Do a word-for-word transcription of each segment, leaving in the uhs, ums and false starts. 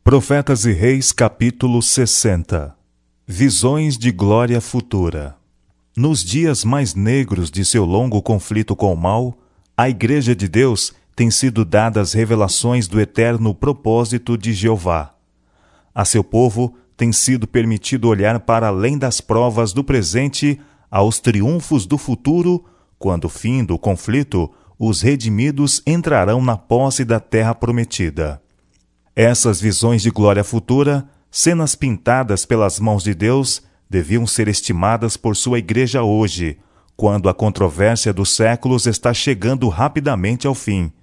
Profetas e Reis, capítulo sessenta. Visões de glória futura. Nos dias mais negros de seu longo conflito com o mal, à Igreja de Deus têm sido dadas revelações do eterno propósito de Jeová. A seu povo tem sido permitido olhar para além das provas do presente aos triunfos do futuro, quando, fim do conflito, os redimidos entrarão na posse da terra prometida. Essas visões de glória futura, cenas pintadas pelas mãos de Deus, deviam ser estimadas por sua igreja hoje, quando a controvérsia dos séculos está chegando rapidamente ao fim.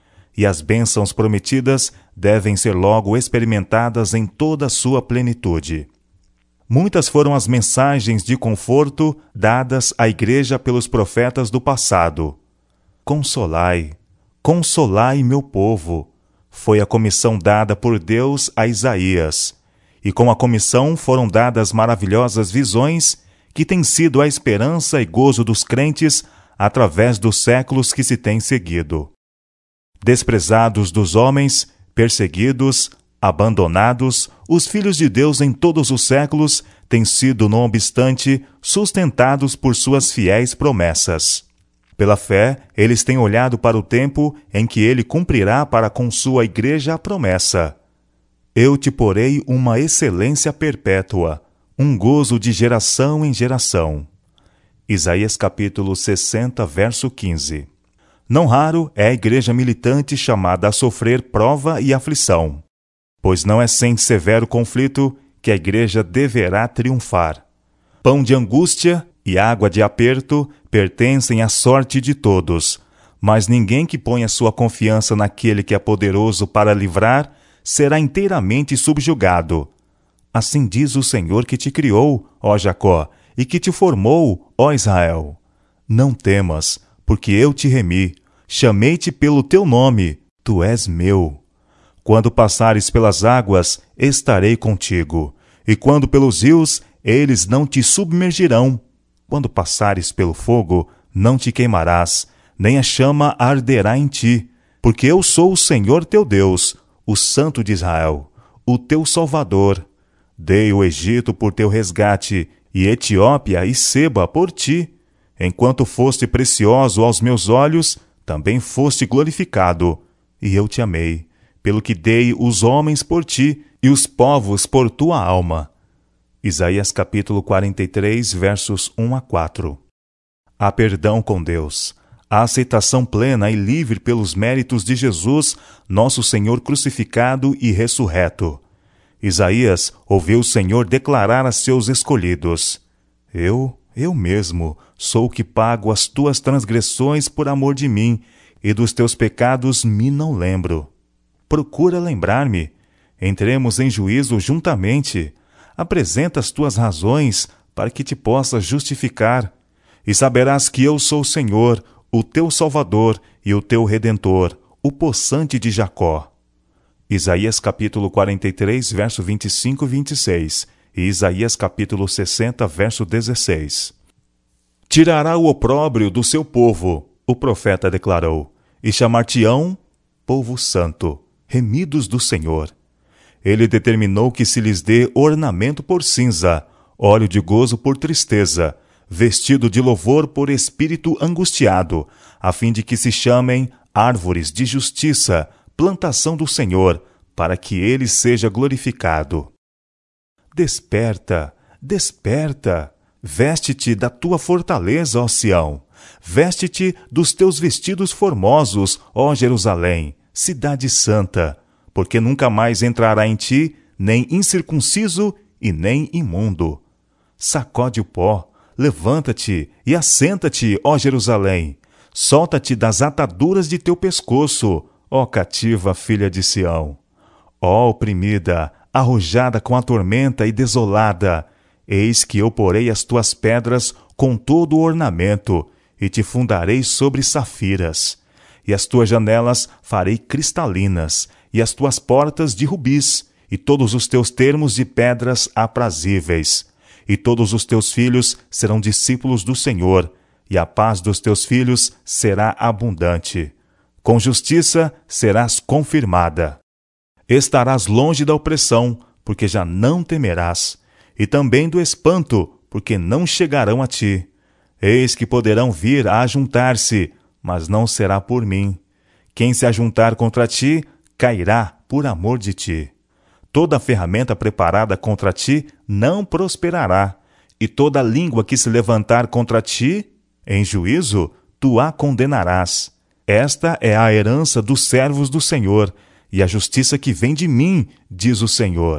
E as bênçãos prometidas devem ser logo experimentadas em toda a sua plenitude. Muitas foram as mensagens de conforto dadas à igreja pelos profetas do passado. Consolai, consolai meu povo, foi a comissão dada por Deus a Isaías, e com a comissão foram dadas maravilhosas visões que têm sido a esperança e gozo dos crentes através dos séculos que se têm seguido. Desprezados dos homens, perseguidos, abandonados, os filhos de Deus em todos os séculos têm sido, não obstante, sustentados por suas fiéis promessas. Pela fé, eles têm olhado para o tempo em que ele cumprirá para com sua igreja a promessa: Eu te porei uma excelência perpétua, um gozo de geração em geração. Isaías capítulo sessenta, verso quinze. Não raro é a igreja militante chamada a sofrer prova e aflição, pois não é sem severo conflito que a igreja deverá triunfar. Pão de angústia e água de aperto pertencem à sorte de todos, mas ninguém que ponha sua confiança naquele que é poderoso para livrar será inteiramente subjugado. Assim diz o Senhor que te criou, ó Jacó, e que te formou, ó Israel. Não temas, porque eu te remi, chamei-te pelo teu nome, tu és meu. Quando passares pelas águas, estarei contigo, e quando pelos rios, eles não te submergirão. Quando passares pelo fogo, não te queimarás, nem a chama arderá em ti, porque eu sou o Senhor teu Deus, o Santo de Israel, o teu Salvador. Dei o Egito por teu resgate, e Etiópia e Seba por ti. Enquanto foste precioso aos meus olhos, também foste glorificado, e eu te amei, pelo que dei os homens por ti, e os povos por tua alma. Isaías capítulo quarenta e três, versos um a quatro. Há perdão com Deus, a aceitação plena e livre pelos méritos de Jesus, nosso Senhor crucificado e ressurreto. Isaías ouviu o Senhor declarar a seus escolhidos: Eu, eu mesmo, sou o que pago as tuas transgressões por amor de mim, e dos teus pecados me não lembro. Procura lembrar-me. Entremos em juízo juntamente. Apresenta as tuas razões para que te possas justificar, e saberás que eu sou o Senhor, o teu Salvador e o teu Redentor, o possante de Jacó. Isaías capítulo quarenta e três, verso vinte e cinco e vinte e seis, e Isaías capítulo sessenta, verso dezesseis. Tirará o opróbrio do seu povo, o profeta declarou, e chamar-te-ão povo santo, remidos do Senhor. Ele determinou que se lhes dê ornamento por cinza, óleo de gozo por tristeza, vestido de louvor por espírito angustiado, a fim de que se chamem árvores de justiça, plantação do Senhor, para que ele seja glorificado. Desperta, desperta, veste-te da tua fortaleza, ó Sião, veste-te dos teus vestidos formosos, ó Jerusalém, cidade santa, porque nunca mais entrará em ti nem incircunciso e nem imundo. Sacode o pó, levanta-te e assenta-te, ó Jerusalém. Solta-te das ataduras de teu pescoço, ó cativa filha de Sião. Ó oprimida, arrojada com a tormenta e desolada, eis que eu porei as tuas pedras com todo o ornamento, e te fundarei sobre safiras. E as tuas janelas farei cristalinas, e as tuas portas de rubis, e todos os teus termos de pedras aprazíveis. E todos os teus filhos serão discípulos do Senhor, e a paz dos teus filhos será abundante. Com justiça serás confirmada. Estarás longe da opressão, porque já não temerás, e também do espanto, porque não chegarão a ti. Eis que poderão vir a ajuntar-se, mas não será por mim. Quem se ajuntar contra ti, cairá por amor de ti. Toda ferramenta preparada contra ti não prosperará, e toda língua que se levantar contra ti, em juízo, tu a condenarás. Esta é a herança dos servos do Senhor, e a justiça que vem de mim, diz o Senhor.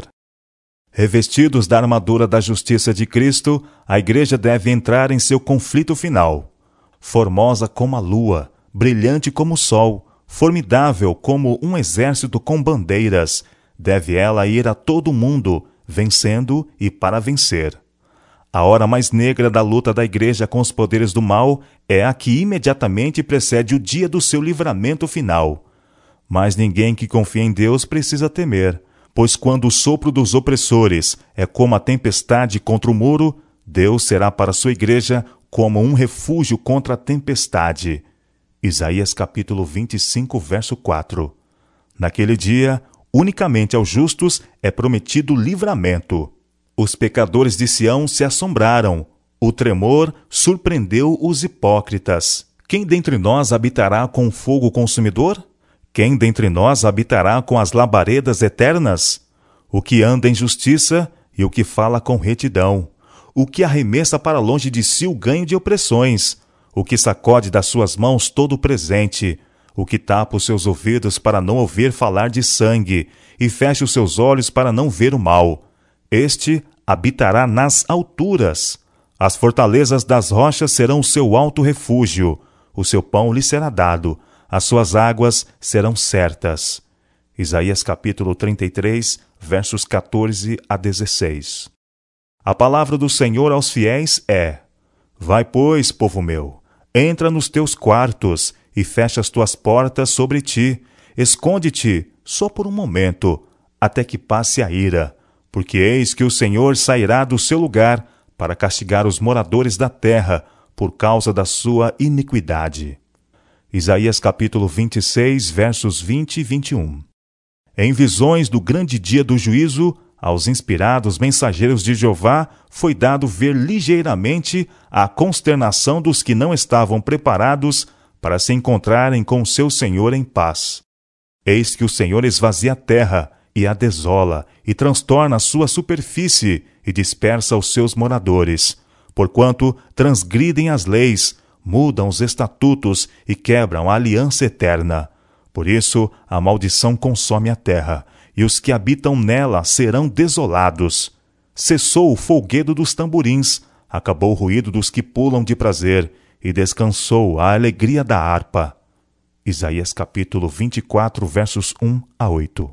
Revestidos da armadura da justiça de Cristo, a igreja deve entrar em seu conflito final. Formosa como a lua, brilhante como o sol, formidável como um exército com bandeiras, deve ela ir a todo mundo, vencendo e para vencer. A hora mais negra da luta da igreja com os poderes do mal é a que imediatamente precede o dia do seu livramento final. Mas ninguém que confia em Deus precisa temer, pois quando o sopro dos opressores é como a tempestade contra o muro, Deus será para sua igreja como um refúgio contra a tempestade. Isaías capítulo vinte e cinco, verso quatro. Naquele dia, unicamente aos justos é prometido livramento. Os pecadores de Sião se assombraram. O tremor surpreendeu os hipócritas. Quem dentre nós habitará com fogo consumidor? Quem dentre nós habitará com as labaredas eternas? O que anda em justiça e o que fala com retidão. O que arremessa para longe de si o ganho de opressões. O que sacode das suas mãos todo o presente. O que tapa os seus ouvidos para não ouvir falar de sangue e fecha os seus olhos para não ver o mal. Este habitará nas alturas. As fortalezas das rochas serão o seu alto refúgio. O seu pão lhe será dado. As suas águas serão certas. Isaías capítulo trinta e três, versos quatorze a dezesseis. A palavra do Senhor aos fiéis é: Vai, pois, povo meu, entra nos teus quartos e fecha as tuas portas sobre ti. Esconde-te só por um momento, até que passe a ira. Porque eis que o Senhor sairá do seu lugar para castigar os moradores da terra por causa da sua iniquidade. Isaías capítulo vinte e seis, versos vinte e vinte e um. Em visões do grande dia do juízo, aos inspirados mensageiros de Jeová foi dado ver ligeiramente a consternação dos que não estavam preparados para se encontrarem com seu Senhor em paz. Eis que o Senhor esvazia a terra e a desola, e transtorna a sua superfície, e dispersa os seus moradores, porquanto transgridem as leis, mudam os estatutos e quebram a aliança eterna. Por isso, a maldição consome a terra, e os que habitam nela serão desolados. Cessou o folguedo dos tamborins, acabou o ruído dos que pulam de prazer, e descansou a alegria da harpa. Isaías capítulo vinte e quatro, versos um a oito.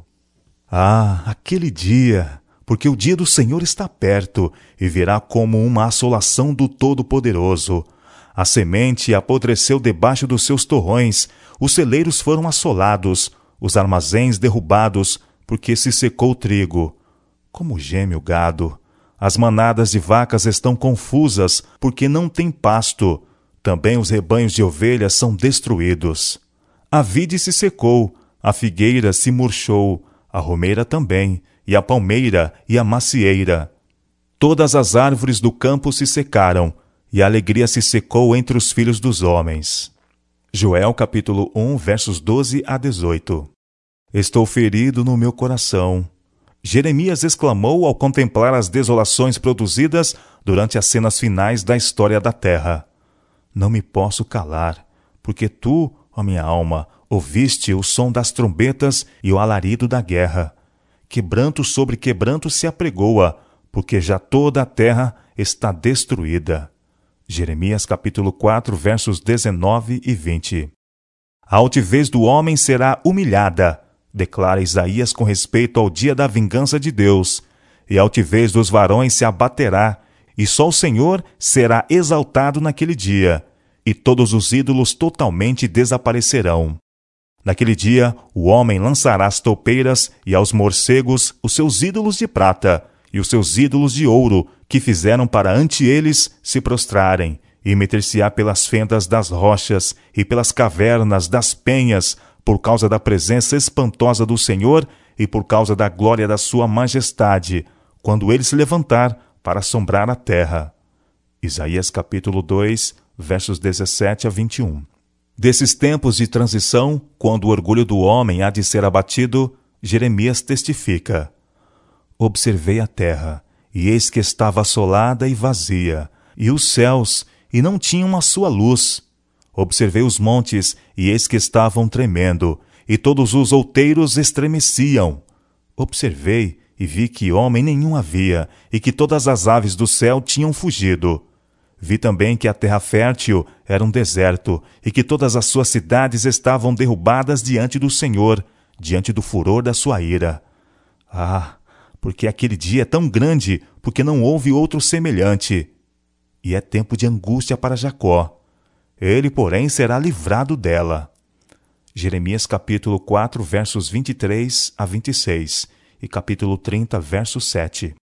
Ah, aquele dia, porque o dia do Senhor está perto, e virá como uma assolação do Todo-Poderoso. A semente apodreceu debaixo dos seus torrões, os celeiros foram assolados, os armazéns derrubados, porque se secou o trigo. Como geme o gado. As manadas de vacas estão confusas, porque não tem pasto. Também os rebanhos de ovelhas são destruídos. A vide se secou, a figueira se murchou, a romeira também, e a palmeira e a macieira. Todas as árvores do campo se secaram, e a alegria se secou entre os filhos dos homens. Joel capítulo um, versos doze a dezoito. Estou ferido no meu coração. Jeremias exclamou ao contemplar as desolações produzidas durante as cenas finais da história da terra. Não me posso calar, porque tu, ó minha alma, ouviste o som das trombetas e o alarido da guerra. Quebranto sobre quebranto se apregoa, porque já toda a terra está destruída. Jeremias capítulo quatro, versos dezenove e vinte. A altivez do homem será humilhada, declara Isaías com respeito ao dia da vingança de Deus, e a altivez dos varões se abaterá, e só o Senhor será exaltado naquele dia, e todos os ídolos totalmente desaparecerão. Naquele dia, o homem lançará as toupeiras e aos morcegos os seus ídolos de prata, e os seus ídolos de ouro, que fizeram para ante eles se prostrarem, e meter-se-á pelas fendas das rochas e pelas cavernas das penhas, por causa da presença espantosa do Senhor e por causa da glória da sua majestade, quando ele se levantar para assombrar a terra. Isaías capítulo dois, versos dezessete a vinte e um. Desses tempos de transição, quando o orgulho do homem há de ser abatido, Jeremias testifica: Observei a terra, e eis que estava assolada e vazia, e os céus, e não tinham a sua luz. Observei os montes, e eis que estavam tremendo, e todos os outeiros estremeciam. Observei, e vi que homem nenhum havia, e que todas as aves do céu tinham fugido. Vi também que a terra fértil era um deserto, e que todas as suas cidades estavam derrubadas diante do Senhor, diante do furor da sua ira. Ah, porque aquele dia é tão grande, porque não houve outro semelhante. E é tempo de angústia para Jacó. Ele, porém, será livrado dela. Jeremias capítulo quatro, versos vinte e três a vinte e seis, e capítulo trinta, verso sete.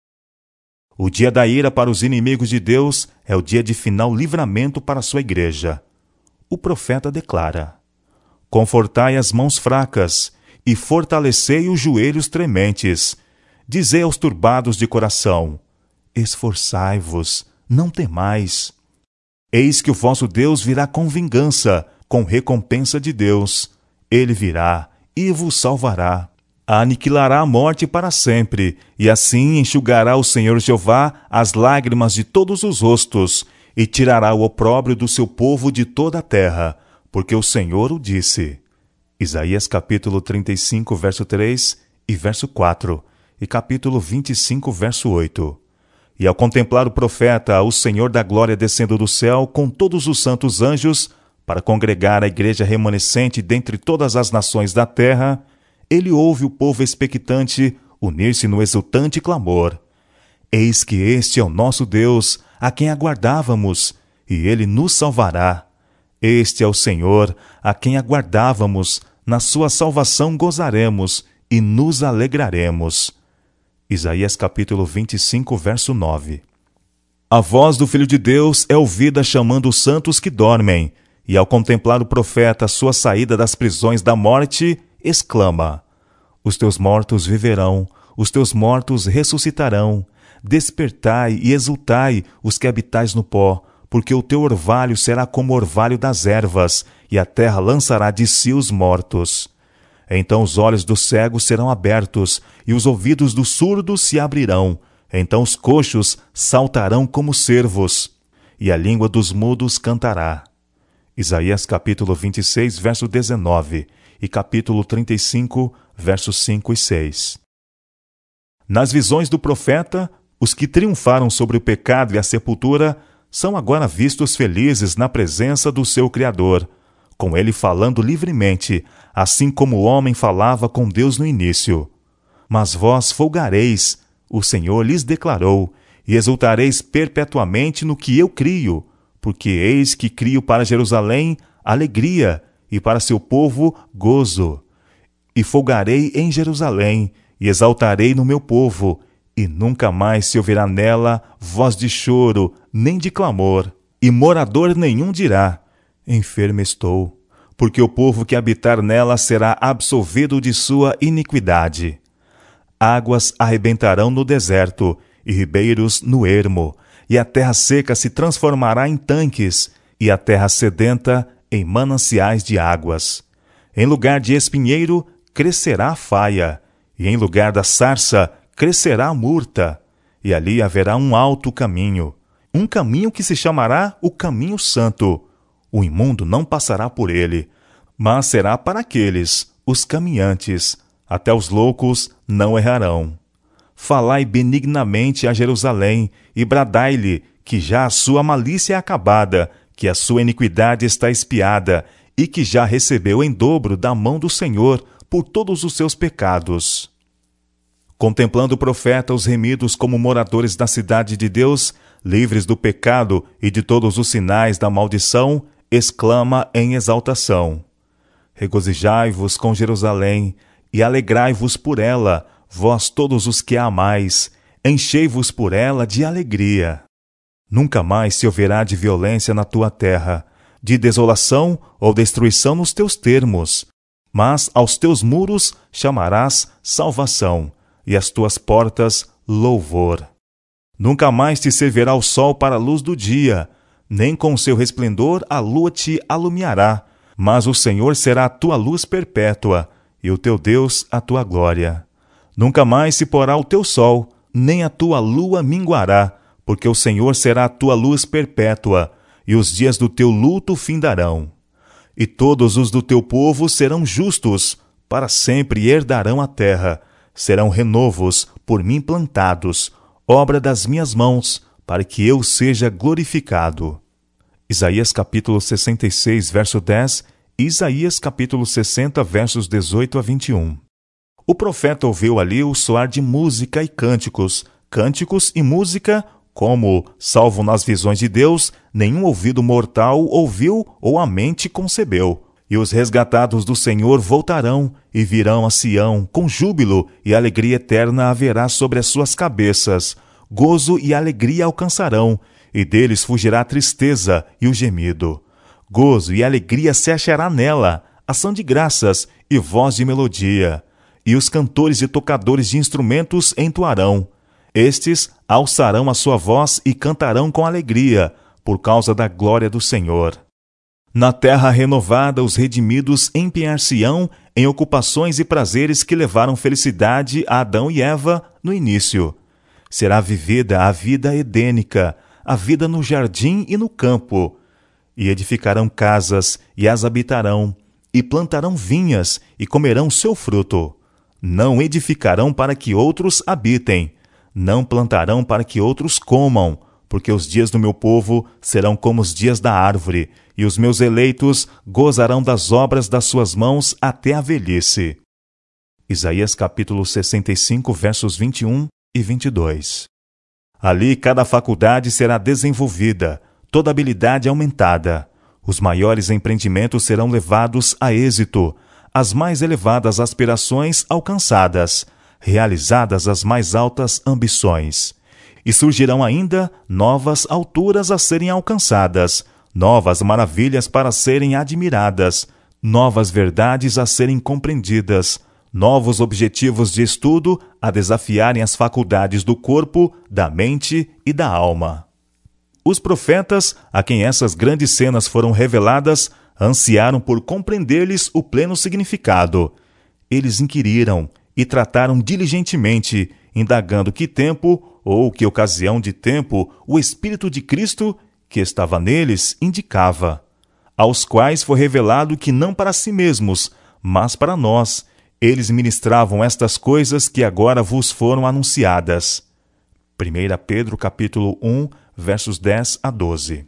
O dia da ira para os inimigos de Deus é o dia de final livramento para a sua igreja. O profeta declara: Confortai as mãos fracas e fortalecei os joelhos trementes. Dizei aos turbados de coração: Esforçai-vos, não temais. Eis que o vosso Deus virá com vingança, com recompensa de Deus. Ele virá e vos salvará. Aniquilará a morte para sempre, e assim enxugará o Senhor Jeová as lágrimas de todos os rostos, e tirará o opróbrio do seu povo de toda a terra, porque o Senhor o disse. Isaías capítulo trinta e cinco, verso três e verso quatro, e capítulo vinte e cinco, verso oito. E ao contemplar o profeta, o Senhor da glória descendo do céu com todos os santos anjos, para congregar a igreja remanescente dentre todas as nações da terra, ele ouve o povo expectante unir-se no exultante clamor: Eis que este é o nosso Deus, a quem aguardávamos, e ele nos salvará. Este é o Senhor, a quem aguardávamos, na sua salvação gozaremos e nos alegraremos. Isaías capítulo vinte e cinco, verso nove. A voz do Filho de Deus é ouvida chamando os santos que dormem, e ao contemplar o profeta sua saída das prisões da morte, exclama: Os teus mortos viverão, os teus mortos ressuscitarão. Despertai e exultai, os que habitais no pó, porque o teu orvalho será como o orvalho das ervas, e a terra lançará de si os mortos. Então os olhos dos cegos serão abertos, e os ouvidos dos surdos se abrirão. Então os coxos saltarão como cervos, e a língua dos mudos cantará. Isaías capítulo vinte e seis, verso dezenove, e capítulo trinta e cinco, versos cinco e seis. Nas visões do profeta, os que triunfaram sobre o pecado e a sepultura são agora vistos felizes na presença do seu Criador, com ele falando livremente, assim como o homem falava com Deus no início. Mas vós folgareis, o Senhor lhes declarou, e exultareis perpetuamente no que eu crio, porque eis que crio para Jerusalém alegria, e para seu povo gozo. E folgarei em Jerusalém, e exaltarei no meu povo, e nunca mais se ouvirá nela voz de choro, nem de clamor, e morador nenhum dirá: enfermo estou, porque o povo que habitar nela será absolvido de sua iniquidade. Águas arrebentarão no deserto, e ribeiros no ermo, e a terra seca se transformará em tanques, e a terra sedenta em mananciais de águas. Em lugar de espinheiro, crescerá a faia, e em lugar da sarça, crescerá a murta, e ali haverá um alto caminho, um caminho que se chamará o caminho santo. O imundo não passará por ele, mas será para aqueles, os caminhantes, até os loucos não errarão. Falai benignamente a Jerusalém, e bradai-lhe que já a sua malícia é acabada, que a sua iniquidade está expiada, e que já recebeu em dobro da mão do Senhor por todos os seus pecados. Contemplando o profeta os remidos como moradores da cidade de Deus, livres do pecado e de todos os sinais da maldição, exclama em exaltação: regozijai-vos com Jerusalém, e alegrai-vos por ela, vós todos os que a amais, enchei-vos por ela de alegria. Nunca mais se ouvirá de violência na tua terra, de desolação ou destruição nos teus termos, Mas aos teus muros chamarás salvação, e às tuas portas louvor. Nunca mais te servirá o sol para a luz do dia, nem com seu resplendor a lua te alumiará, mas o Senhor será a tua luz perpétua, e o teu Deus a tua glória. Nunca mais se porá o teu sol, nem a tua lua minguará, porque o Senhor será a tua luz perpétua, e os dias do teu luto findarão. E todos os do teu povo serão justos, para sempre herdarão a terra, serão renovos, por mim plantados, obra das minhas mãos, para que eu seja glorificado. Isaías capítulo sessenta e seis, verso dez, e Isaías capítulo sessenta, versos dezoito a vinte e um. O profeta ouviu ali o soar de música e cânticos, cânticos e música, como, salvo nas visões de Deus, nenhum ouvido mortal ouviu ou a mente concebeu. E os resgatados do Senhor voltarão e virão a Sião com júbilo, e alegria eterna haverá sobre as suas cabeças. Gozo e alegria alcançarão, e deles fugirá a tristeza e o gemido. Gozo e alegria se achará nela, ação de graças e voz de melodia. E os cantores e tocadores de instrumentos entoarão. Estes alçarão a sua voz e cantarão com alegria, por causa da glória do Senhor. Na terra renovada os redimidos empenhar-se-ão em ocupações e prazeres que levaram felicidade a Adão e Eva no início. Será vivida a vida edênica, a vida no jardim e no campo. E edificarão casas e as habitarão, e plantarão vinhas e comerão seu fruto. Não edificarão para que outros habitem, não plantarão para que outros comam, porque os dias do meu povo serão como os dias da árvore, e os meus eleitos gozarão das obras das suas mãos até a velhice. Isaías capítulo sessenta e cinco, versos vinte e um e vinte e dois. Ali cada faculdade será desenvolvida, toda habilidade aumentada. Os maiores empreendimentos serão levados a êxito, as mais elevadas aspirações alcançadas, realizadas as mais altas ambições. E surgirão ainda novas alturas a serem alcançadas, novas maravilhas para serem admiradas, novas verdades a serem compreendidas, novos objetivos de estudo a desafiarem as faculdades do corpo, da mente e da alma. Os profetas, a quem essas grandes cenas foram reveladas, ansiaram por compreender-lhes o pleno significado. Eles inquiriram e trataram diligentemente, indagando que tempo ou que ocasião de tempo o Espírito de Cristo, que estava neles, indicava, aos quais foi revelado que não para si mesmos, mas para nós, eles ministravam estas coisas que agora vos foram anunciadas. primeira Pedro capítulo um, versos dez a doze.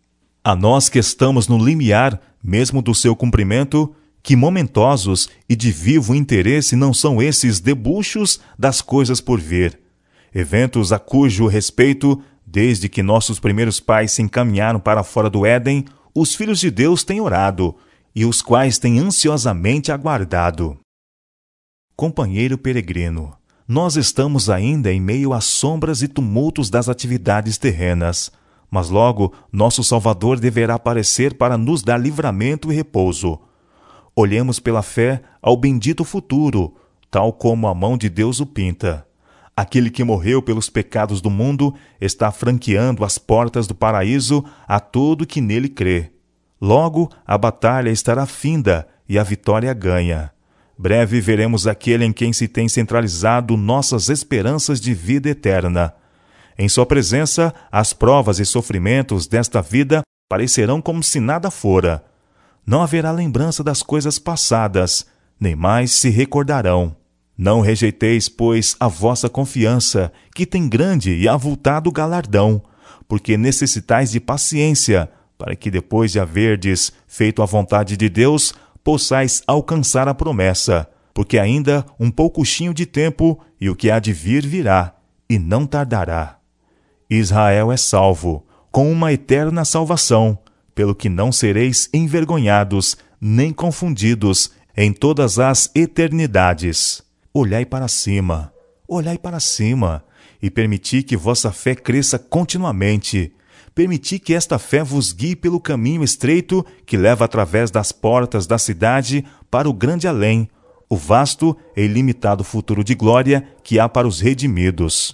A nós que estamos no limiar, mesmo do seu cumprimento, que momentosos e de vivo interesse não são esses debuxos das coisas por vir, eventos a cujo respeito, desde que nossos primeiros pais se encaminharam para fora do Éden, os filhos de Deus têm orado, e os quais têm ansiosamente aguardado. Companheiro peregrino, nós estamos ainda em meio às sombras e tumultos das atividades terrenas, mas logo nosso Salvador deverá aparecer para nos dar livramento e repouso. Olhemos pela fé ao bendito futuro, tal como a mão de Deus o pinta. Aquele que morreu pelos pecados do mundo está franqueando as portas do paraíso a todo que nele crê. Logo, a batalha estará finda e a vitória ganha. Breve veremos aquele em quem se tem centralizado nossas esperanças de vida eterna. Em sua presença, as provas e sofrimentos desta vida parecerão como se nada fora. Não haverá lembrança das coisas passadas, nem mais se recordarão. Não rejeiteis, pois, a vossa confiança, que tem grande e avultado galardão, porque necessitais de paciência, para que depois de haverdes feito a vontade de Deus, possais alcançar a promessa, porque ainda um poucochinho de tempo, e o que há de vir virá, e não tardará. Israel é salvo, com uma eterna salvação, pelo que não sereis envergonhados, nem confundidos, em todas as eternidades. Olhai para cima, olhai para cima, e permiti que vossa fé cresça continuamente. permiti que esta fé vos guie pelo caminho estreito que leva através das portas da cidade para o grande além, o vasto e ilimitado futuro de glória que há para os redimidos.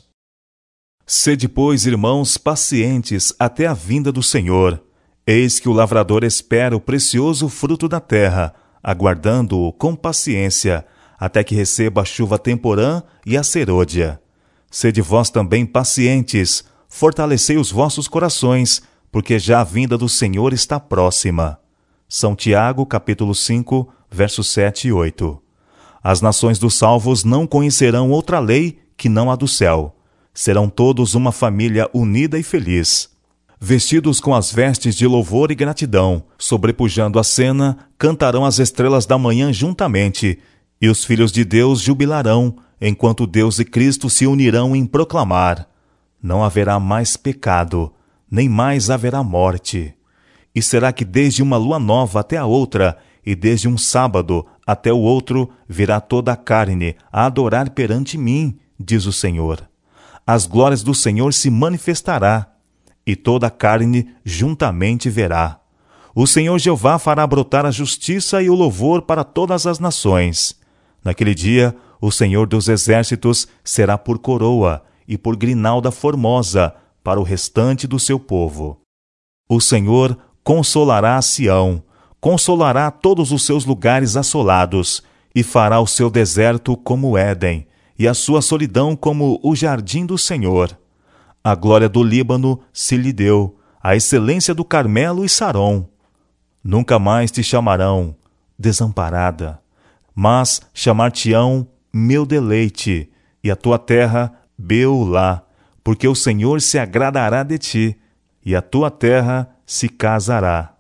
Sede, pois, irmãos, pacientes até a vinda do Senhor. Eis que o lavrador espera o precioso fruto da terra, aguardando-o com paciência, até que receba a chuva temporã e a serôdia. Sede vós também pacientes, fortalecei os vossos corações, porque já a vinda do Senhor está próxima. São Tiago, capítulo cinco, versos sete e oito. As nações dos salvos não conhecerão outra lei que não a do céu. Serão todos uma família unida e feliz. Vestidos com as vestes de louvor e gratidão, sobrepujando a cena, cantarão as estrelas da manhã juntamente, e os filhos de Deus jubilarão, enquanto Deus e Cristo se unirão em proclamar: não haverá mais pecado, nem mais haverá morte. E será que desde uma lua nova até a outra, e desde um sábado até o outro, virá toda a carne a adorar perante mim, diz o Senhor. As glórias do Senhor se manifestará, e toda a carne juntamente verá. O Senhor Jeová fará brotar a justiça e o louvor para todas as nações. Naquele dia, o Senhor dos exércitos será por coroa e por grinalda formosa para o restante do seu povo. O Senhor consolará a Sião, consolará todos os seus lugares assolados, e fará o seu deserto como Éden, e a sua solidão como o jardim do Senhor. A glória do Líbano se lhe deu, a excelência do Carmelo e Sarom. Nunca mais te chamarão desamparada, mas chamar-te-ão meu deleite, e a tua terra Beulá, porque o Senhor se agradará de ti, e a tua terra se casará.